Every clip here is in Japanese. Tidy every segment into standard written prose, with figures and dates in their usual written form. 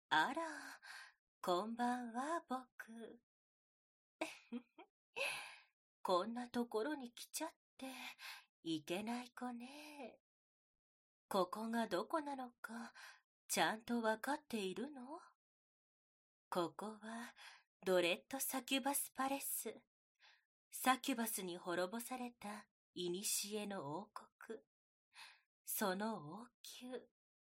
あら、こんばんは、僕。こんなところに来ちゃって、いけない子ね。ここがどこなのか、ちゃんとわかっているの？ここは、ドレッドサキュバスパレス。サキュバスに滅ぼされた、古の王国。その王宮。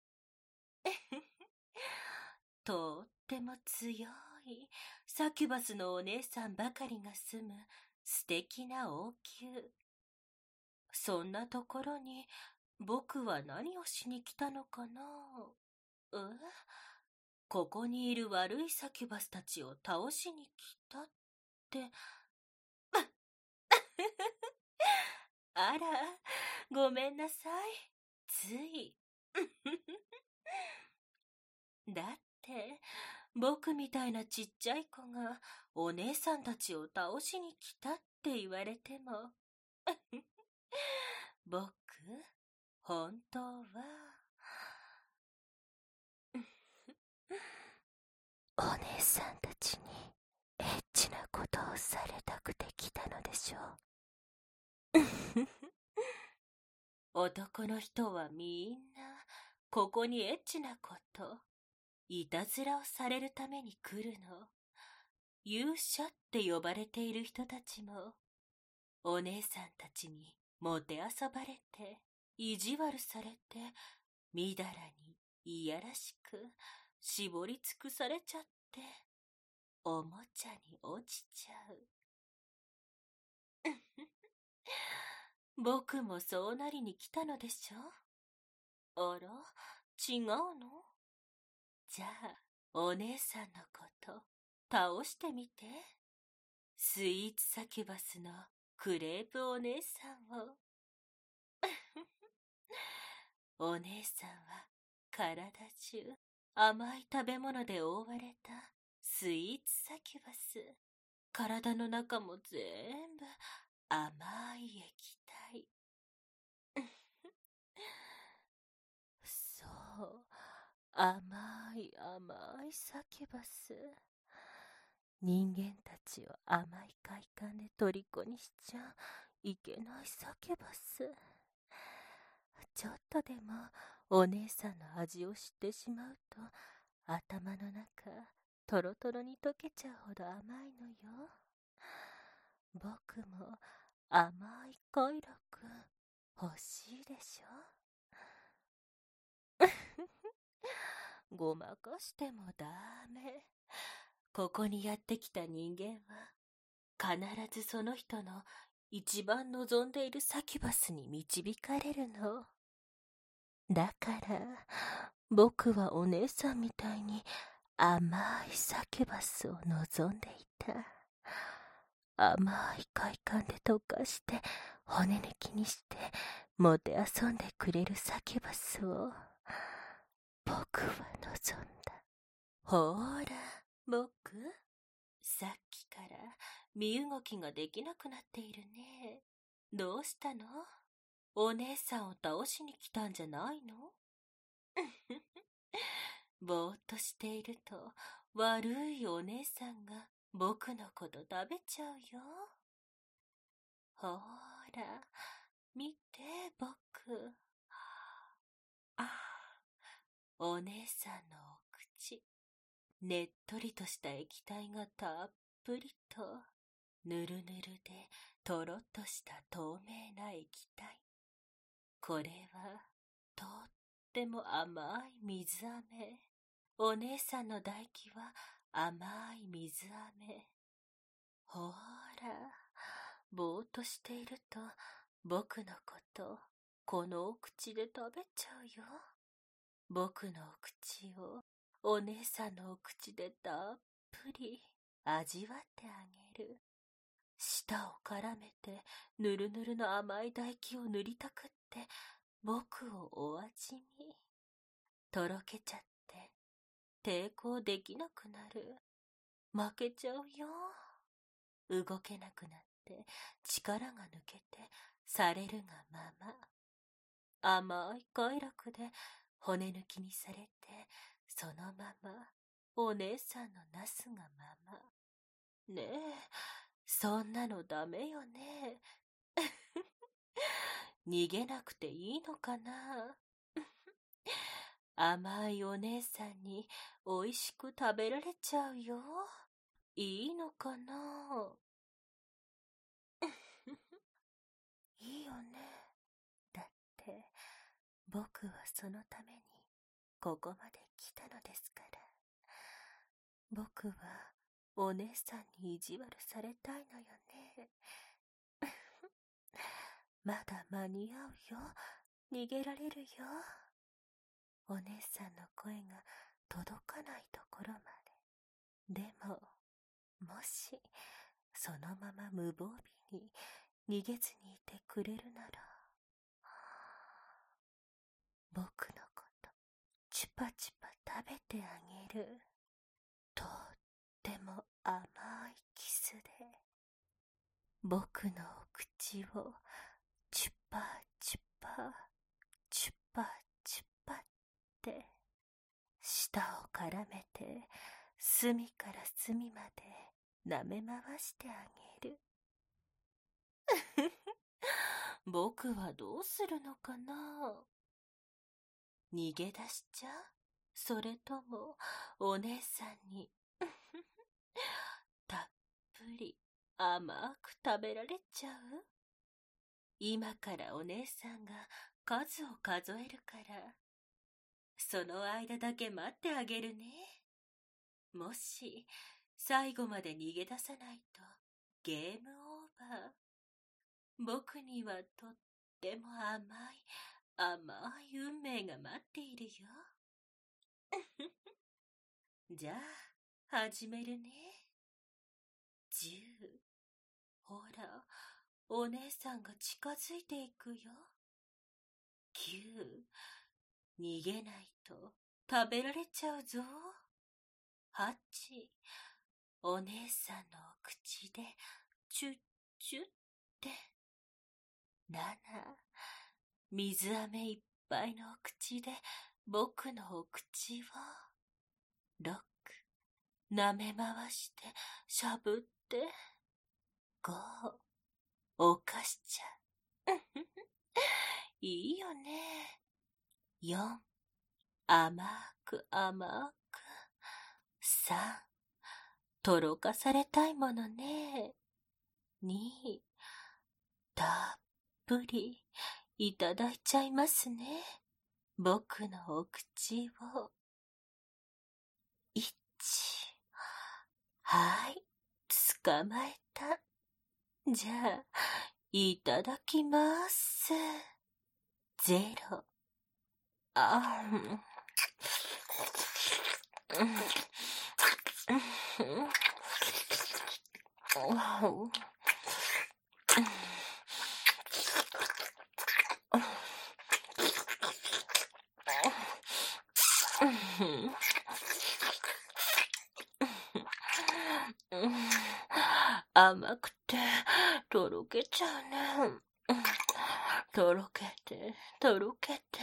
とっても強いサキュバスのお姉さんばかりが住む素敵な王宮。そんなところに僕は何をしに来たのかな？え？ここにいる悪いサキュバスたちを倒しに来たって。あら、ごめんなさい。つい。だって、僕みたいなちっちゃい子がお姉さんたちを倒しに来たって言われても。僕、本当は。お姉さんたちにエッチなことをされたくて来たのでしょう。男の人はみんなここにエッチなこと、いたずらをされるために来るの。勇者って呼ばれている人たちも、お姉さんたちにもてあそばれて、意地悪されて、みだらにいやらしく絞り尽くされちゃって、おもちゃに落ちちゃう。僕もそうなりに来たのでしょ？あら、違うの？じゃあ、お姉さんのこと倒してみて。スイーツサキュバスのクレープお姉さんを。お姉さんは体中甘い食べ物で覆われたスイーツサキュバス。体の中も全部甘い液体。そう、甘い甘いサキュバス。人間たちを甘い快感で虜にしちゃいけないサキュバス。ちょっとでもお姉さんの味を知ってしまうと、頭の中トロトロに溶けちゃうほど甘いのよ。僕も甘い快楽欲しいでしょ？ごまかしてもダメ。ここにやってきた人間は必ずその人の一番望んでいるサキュバスに導かれるの。だから僕はお姉さんみたいに甘いサキュバスを望んでいた。甘い快感で溶かして骨抜きにしてもてあそんでくれるサキュバスを僕は望んだ。ほーら、僕、さっきから身動きができなくなっているね。どうしたの？お姉さんを倒しに来たんじゃないの？ぼーっとしていると悪いお姉さんが僕のこと食べちゃうよ。ほーら、見て僕。あ、お姉さんのお口。ねっとりとした液体がたっぷりと。ぬるぬるでとろっとした透明な液体。これはとっても甘い水飴。お姉さんの唾液は甘い水飴。ほーら、ぼーっとしていると僕のことこのお口で食べちゃうよ。僕のお口をお姉さんのお口でたっぷり味わってあげる。舌を絡めてぬるぬるの甘い唾液を塗りたくって僕をお味見。とろけちゃって抵抗できなくなる。負けちゃうよ。動けなくなって力が抜けてされるがまま。甘い快楽で骨抜きにされてそのままお姉さんのなすがまま。ねえ、そんなのダメよね。逃げなくていいのかな。甘いお姉さんにおいしく食べられちゃうよ。いいのかな。いいよね。だって、僕はそのためにここまで来たのですから。僕はお姉さんに意地悪されたいのよね。まだ間に合うよ。逃げられるよ。お姉さんの声が届かないところまで。でも、もし、そのまま無防備に逃げずにいてくれるなら、僕のこと、チュパチュパ食べてあげる。とっても甘いキスで、僕のお口をチュパチュパ、チュパチュパって、舌を絡めて、隅から隅まで舐め回してあげる。僕はどうするのかな。逃げ出しちゃう？それともお姉さんにたっぷり甘く食べられちゃう？今からお姉さんが数を数えるから、その間だけ待ってあげるね。もし最後まで逃げ出さないとゲームオーバー。僕にはとっても甘い運命が待っているよ。じゃあ始めるね。10。ほら、お姉さんが近づいていくよ。9。逃げないと食べられちゃうぞ。8。お姉さんの口でチュッチュッって。7。水飴いっぱいのお口で僕のお口を。6。舐め回してしゃぶって。5。犯しちゃう。いいよね。4。甘く甘く。3。とろかされたいものね。2。たっぷりいただいちゃいますね。僕のお口を。1。はい、捕まえた。じゃあ、いただきます。0。あ甘くてとろけちゃうね。とろけてとろけて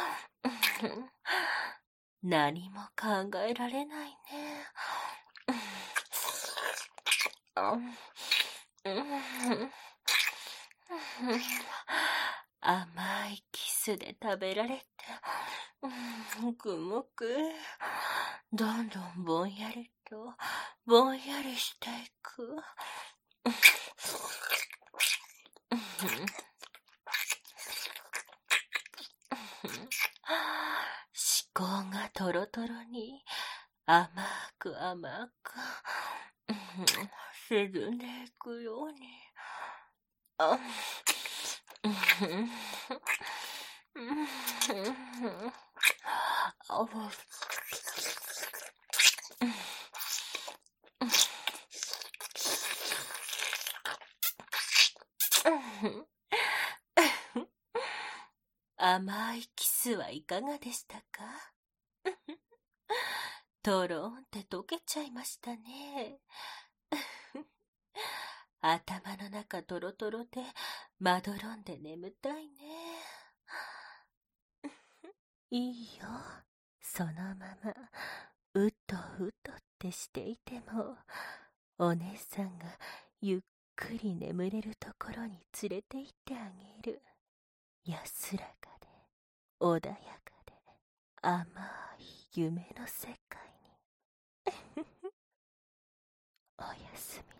何も考えられないね。甘いキスで食べられて、くむく、どんどんぼんやりと、ぼんやりしていく。思考がとろとろに甘く甘く沈んでいくように。甘いキスはいかがでしたか？とろんって溶けちゃいましたね。頭の中トロトロでまどろんで眠たいね。いいよ、そのままうとうとれしていても、お姉さんがゆっくり眠れるところに連れて行ってあげる。安らかで、穏やかで、甘い夢の世界に。おやすみ。